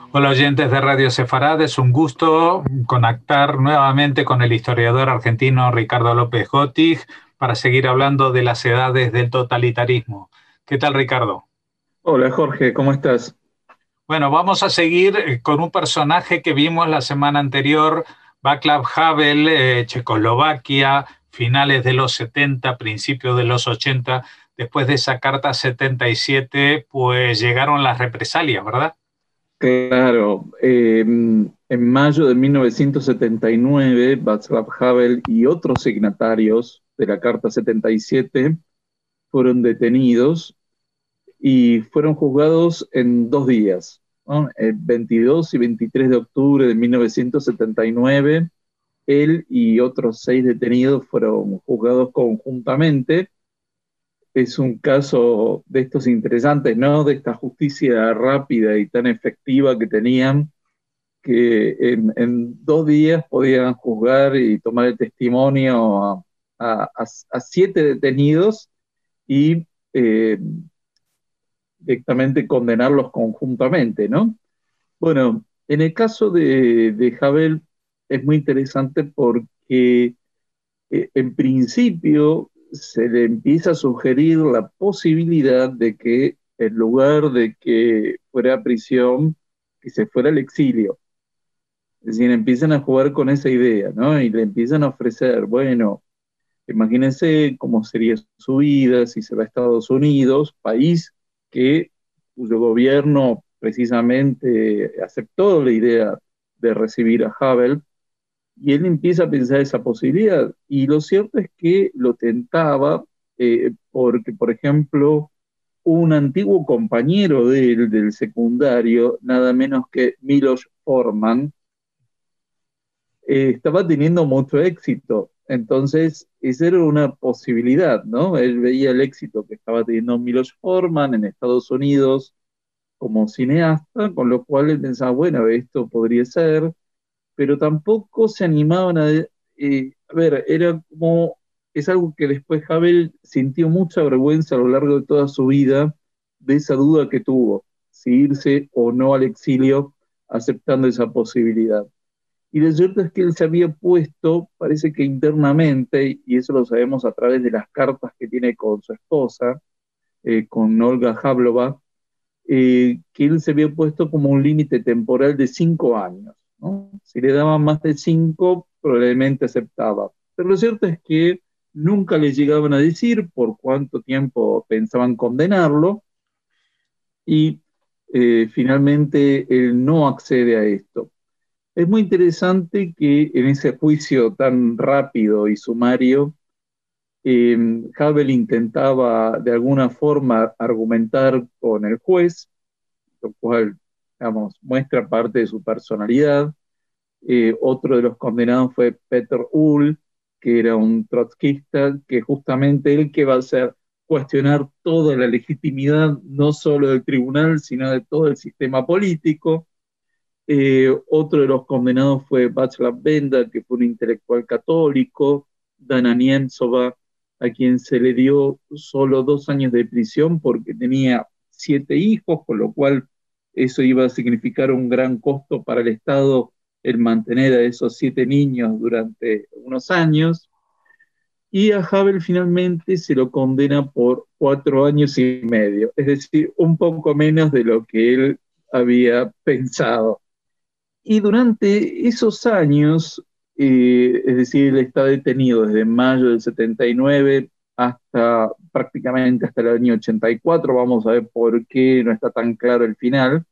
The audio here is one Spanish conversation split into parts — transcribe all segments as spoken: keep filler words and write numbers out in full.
Hola oyentes de Radio Sefarad, es un gusto conectar nuevamente con el historiador argentino Ricardo López Gottig para seguir hablando de las edades del totalitarismo. ¿Qué tal, Ricardo? Hola Jorge, ¿cómo estás? Bueno, vamos a seguir eh, con un personaje que vimos la semana anterior, Václav Havel, eh, Checoslovaquia, finales de los setenta, principios de los ochenta. Después de esa carta setenta y siete, pues llegaron las represalias, ¿verdad? Claro, eh, en mayo de mil novecientos setenta y nueve, Václav Havel y otros signatarios de la Carta setenta y siete fueron detenidos y fueron juzgados en dos días, ¿no? El veintidós y veintitrés de octubre de mil novecientos setenta y nueve, él y otros seis detenidos fueron juzgados conjuntamente. Es un caso de estos interesantes, ¿no? De esta justicia rápida y tan efectiva que tenían, que en, en dos días podían juzgar y tomar el testimonio a, a- a- a siete detenidos y eh, directamente condenarlos conjuntamente, ¿no? Bueno, en el caso de, de Havel es muy interesante porque eh, en principio se le empieza a sugerir la posibilidad de que en lugar de que fuera a prisión, que se fuera al exilio. Es decir, empiezan a jugar con esa idea, ¿no? Y le empiezan a ofrecer, bueno, imagínense cómo sería su vida si se va a Estados Unidos, país que, cuyo gobierno precisamente aceptó la idea de recibir a Havel, y él empieza a pensar esa posibilidad. Y lo cierto es que lo tentaba eh, porque, por ejemplo, un antiguo compañero de él, del secundario, nada menos que Milos Forman, eh, estaba teniendo mucho éxito. Entonces, esa era una posibilidad, ¿no? Él veía el éxito que estaba teniendo Milos Forman en Estados Unidos como cineasta, con lo cual él pensaba, bueno, esto podría ser, pero tampoco se animaban a... eh, a ver, era como... Es algo que después Havel sintió mucha vergüenza a lo largo de toda su vida de esa duda que tuvo, si irse o no al exilio aceptando esa posibilidad. Y lo cierto es que él se había puesto, parece que internamente, y eso lo sabemos a través de las cartas que tiene con su esposa, eh, con Olga Jablova, eh, que él se había puesto como un límite temporal de cinco años, ¿no? Si le daban más de cinco, probablemente aceptaba. Pero lo cierto es que nunca le llegaban a decir por cuánto tiempo pensaban condenarlo y eh, finalmente él no accede a esto. Es muy interesante que en ese juicio tan rápido y sumario, eh, Havel intentaba de alguna forma argumentar con el juez, lo cual, digamos, muestra parte de su personalidad. Eh, otro de los condenados fue Peter Uhl, que era un trotskista, que justamente él que va a hacer cuestionar toda la legitimidad, no solo del tribunal, sino de todo el sistema político. Eh, otro de los condenados fue Václav Benda, que fue un intelectual católico, Dana Niemcova, a quien se le dio solo dos años de prisión porque tenía siete hijos, con lo cual eso iba a significar un gran costo para el Estado el mantener a esos siete niños durante unos años. Y a Havel finalmente se lo condena por cuatro años y medio, es decir, un poco menos de lo que él había pensado. Y durante esos años, eh, es decir, él está detenido desde mayo del setenta y nueve hasta prácticamente hasta el año ochenta y cuatro, vamos a ver por qué no está tan claro el final,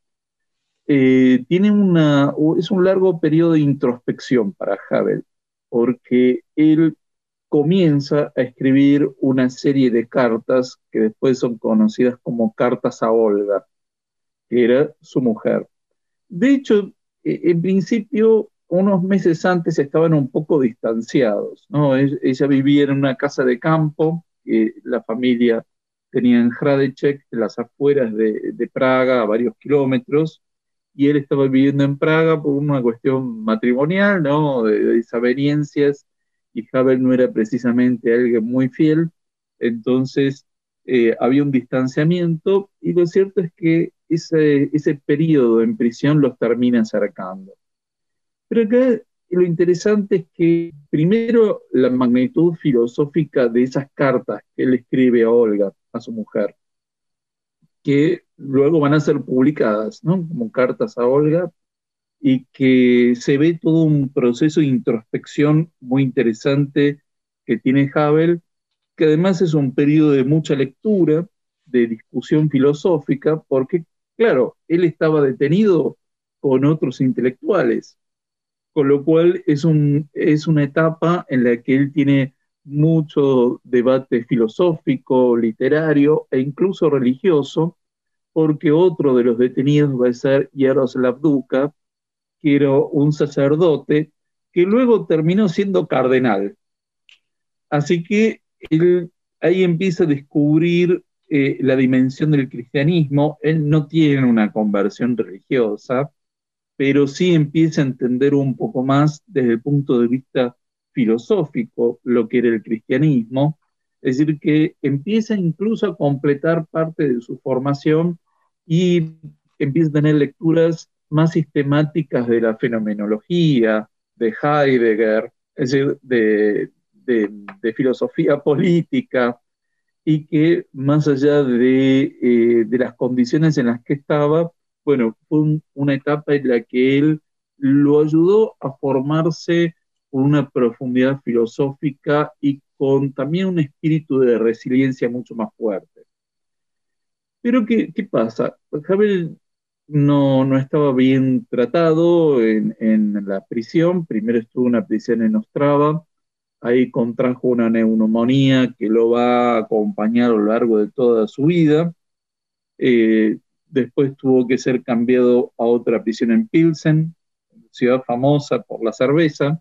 eh, tiene una, es un largo periodo de introspección para Havel, porque él comienza a escribir una serie de cartas que después son conocidas como cartas a Olga, que era su mujer. De hecho, eh, en principio, unos meses antes estaban un poco distanciados, ¿no? Es- Ella vivía en una casa de campo que la familia tenía en Hradeček, en las afueras de, de Praga, a varios kilómetros, y él estaba viviendo en Praga por una cuestión matrimonial, ¿no? De, de desavenencias, y Havel no era precisamente alguien muy fiel, entonces eh, había un distanciamiento, y lo cierto es que ese, ese periodo en prisión los termina acercando. Pero acá lo interesante es que, primero, la magnitud filosófica de esas cartas que él escribe a Olga, a su mujer, que luego van a ser publicadas, ¿no? Como cartas a Olga, y que se ve todo un proceso de introspección muy interesante que tiene Havel, que además es un periodo de mucha lectura, de discusión filosófica, porque, claro, él estaba detenido con otros intelectuales, con lo cual es, un, es una etapa en la que él tiene mucho debate filosófico, literario e incluso religioso, porque otro de los detenidos va a ser Jaroslav Duka, que era un sacerdote que luego terminó siendo cardenal. Así que él ahí empieza a descubrir eh, la dimensión del cristianismo. Él no tiene una conversión religiosa, pero sí empieza a entender un poco más desde el punto de vista filosófico lo que era el cristianismo. Es decir, que empieza incluso a completar parte de su formación y empieza a tener lecturas más sistemáticas de la fenomenología, de Heidegger, es decir, de, de, de filosofía política, y que más allá de, eh, de las condiciones en las que estaba, bueno, fue un, una etapa en la que él lo ayudó a formarse con una profundidad filosófica y con también un espíritu de resiliencia mucho más fuerte. Pero ¿qué, qué pasa? Havel no, no estaba bien tratado en, en la prisión. Primero estuvo en una prisión en Ostrava. Ahí contrajo una neumonía que lo va a acompañar a lo largo de toda su vida. Eh, después tuvo que ser cambiado a otra prisión en Pilsen, ciudad famosa por la cerveza.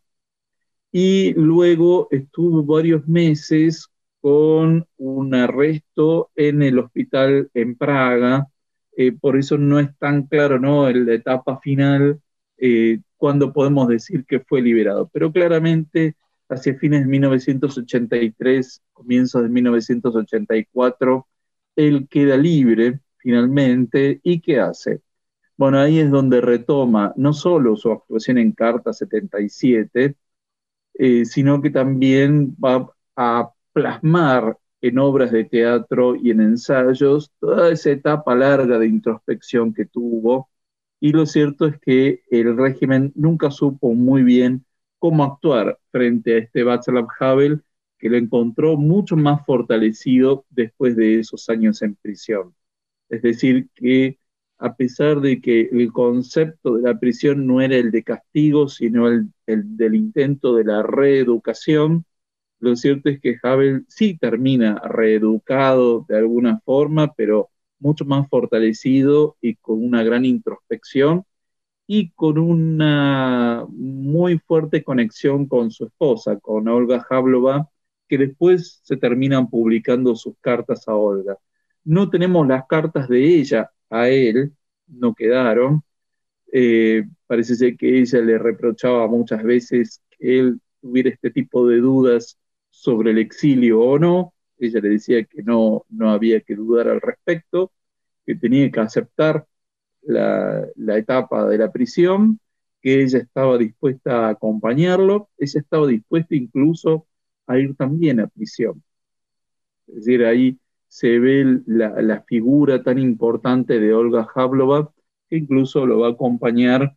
Y luego estuvo varios meses con un arresto en el hospital en Praga. Eh, por eso no es tan claro, ¿no?, en la etapa final, eh, cuándo podemos decir que fue liberado. Pero claramente, hacia fines de mil novecientos ochenta y tres, comienzos de mil novecientos ochenta y cuatro, él queda libre finalmente. ¿Y qué hace? Bueno, ahí es donde retoma no solo su actuación en Carta setenta y siete, eh, sino que también va a plasmar en obras de teatro y en ensayos toda esa etapa larga de introspección que tuvo. Y lo cierto es que el régimen nunca supo muy bien cómo actuar frente a este Václav Havel, que lo encontró mucho más fortalecido después de esos años en prisión. Es decir, que a pesar de que el concepto de la prisión no era el de castigo, sino el, el del intento de la reeducación, lo cierto es que Havel sí termina reeducado de alguna forma, pero mucho más fortalecido y con una gran introspección y con una muy fuerte conexión con su esposa, con Olga Havlova, que después se terminan publicando sus cartas a Olga. No tenemos las cartas de ella a él, no quedaron. Eh, parece ser que ella le reprochaba muchas veces que él tuviera este tipo de dudas sobre el exilio o no. Ella le decía que no, no había que dudar al respecto, que tenía que aceptar la, la etapa de la prisión, que ella estaba dispuesta a acompañarlo. Ella estaba dispuesta incluso a ir también a prisión. Es decir, ahí se ve la, la figura tan importante de Olga Havlova, que incluso lo va a acompañar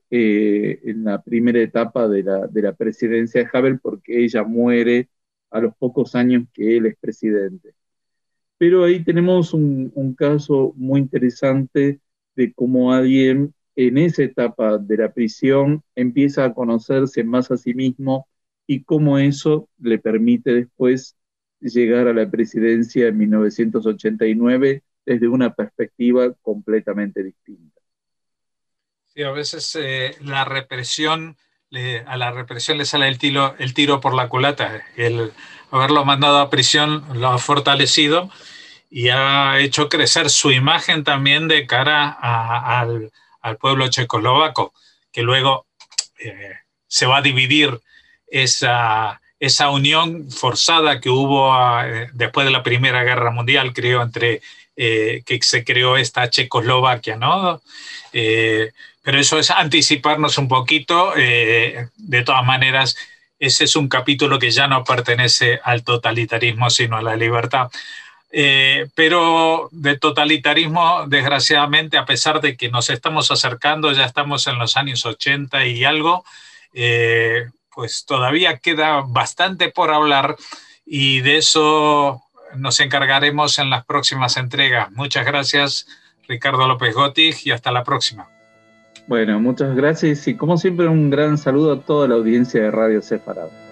eh, en la primera etapa de la, de la presidencia de Havel, porque ella muere a los pocos años que él es presidente. Pero ahí tenemos un, un caso muy interesante de cómo alguien en esa etapa de la prisión empieza a conocerse más a sí mismo y cómo eso le permite después llegar a la presidencia en mil novecientos ochenta y nueve desde una perspectiva completamente distinta. Sí, a veces eh, la represión, le, a la represión le sale el tiro, el tiro por la culata. El haberlo mandado a prisión lo ha fortalecido y ha hecho crecer su imagen también de cara a, al, al pueblo checoslovaco, que luego eh, se va a dividir esa, esa unión forzada que hubo a, eh, después de la Primera Guerra Mundial, creo, entre eh, que se creó esta Checoslovaquia, ¿no? Eh, pero eso es anticiparnos un poquito. Eh, de todas maneras, ese es un capítulo que ya no pertenece al totalitarismo, sino a la libertad. Eh, pero de totalitarismo, desgraciadamente, a pesar de que nos estamos acercando, ya estamos en los años ochenta y algo, eh, pues todavía queda bastante por hablar, y de eso nos encargaremos en las próximas entregas. Muchas gracias, Ricardo López Gottig, y hasta la próxima. Bueno, muchas gracias y como siempre un gran saludo a toda la audiencia de Radio Sefarad.